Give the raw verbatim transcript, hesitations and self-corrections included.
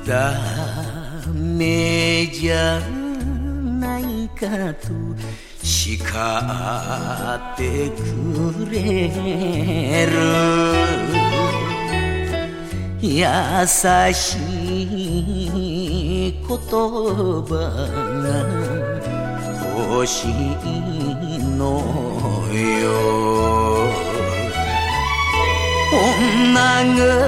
ダメじゃないかと叱ってくれる優しい言葉が欲しいのよ女が